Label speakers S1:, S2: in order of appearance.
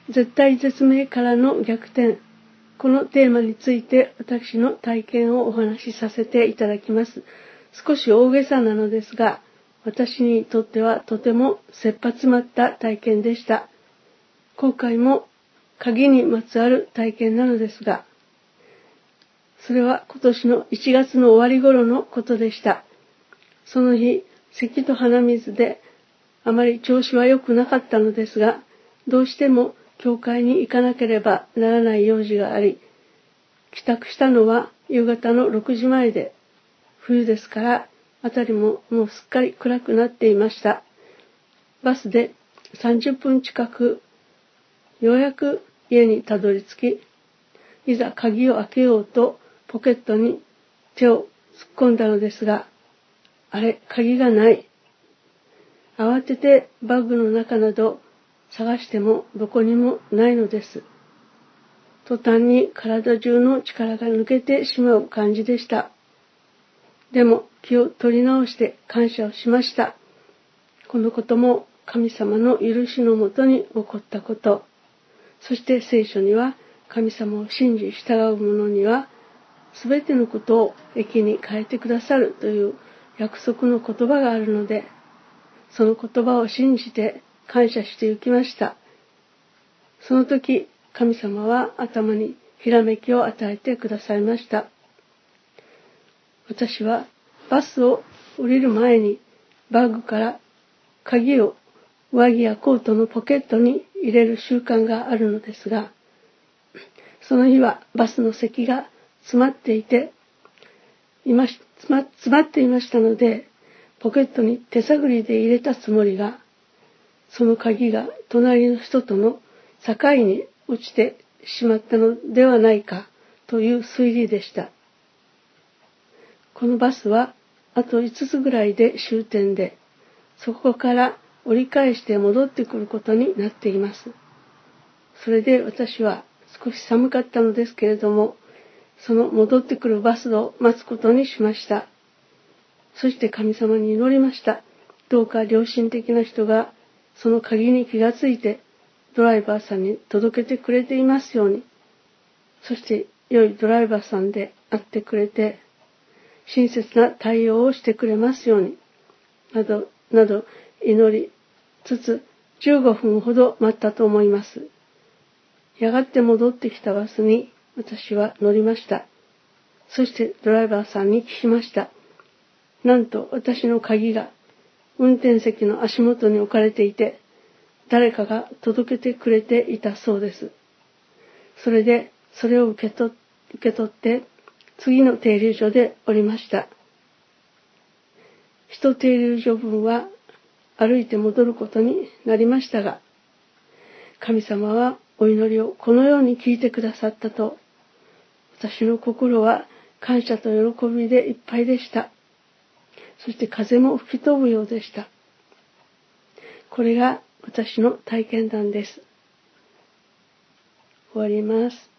S1: 絶対絶命からの逆転。このテーマについて私の体験をお話しさせていただきます。少し大げさなのですが、私にとってはとても切羽詰まった体験でした。今回も鍵にまつわる体験なのですが、それは今年の1月の終わり頃のことでした。その日、咳と鼻水であまり調子は良くなかったのですが、どうしても教会に行かなければならない用事があり、帰宅したのは夕方の6時前で、冬ですから辺りももうすっかり暗くなっていました。バスで30分近く、ようやく家にたどり着き、いざ鍵を開けようとポケットに手を突っ込んだのですが、あれ、鍵がない。慌ててバッグの中など探してもどこにもないのです。途端に体中の力が抜けてしまう感じでした。でも気を取り直して感謝をしました。このことも神様の許しのもとに起こったこと。そして聖書には神様を信じ従う者にはすべてのことを益に変えてくださるという約束の言葉があるので、その言葉を信じて感謝してゆきました。その時、神様は頭にひらめきを与えてくださいました。私はバスを降りる前にバッグから鍵を上着やコートのポケットに入れる習慣があるのですが、その日はバスの席が詰まっていましたので、ポケットに手探りで入れたつもりが、その鍵が隣の人との境に落ちてしまったのではないかという推理でした。このバスはあと5つぐらいで終点で、そこから折り返して戻ってくることになっています。それで私は少し寒かったのですけれども、その戻ってくるバスを待つことにしました。そして神様に祈りました。どうか良心的な人がその鍵に気がついてドライバーさんに届けてくれていますように。そして良いドライバーさんであってくれて、親切な対応をしてくれますように。など祈りつつ15分ほど待ったと思います。やがて戻ってきたバスに私は乗りました。そしてドライバーさんに聞きました。なんと私の鍵が運転席の足元に置かれていて、誰かが届けてくれていたそうです。それでそれを受け取って次の停留所で降りました。一停留所分は歩いて戻ることになりましたが、神様はお祈りをこのように聞いてくださったと、私の心は感謝と喜びでいっぱいでした。そして風も吹き飛ぶようでした。これが私の体験談です。終わります。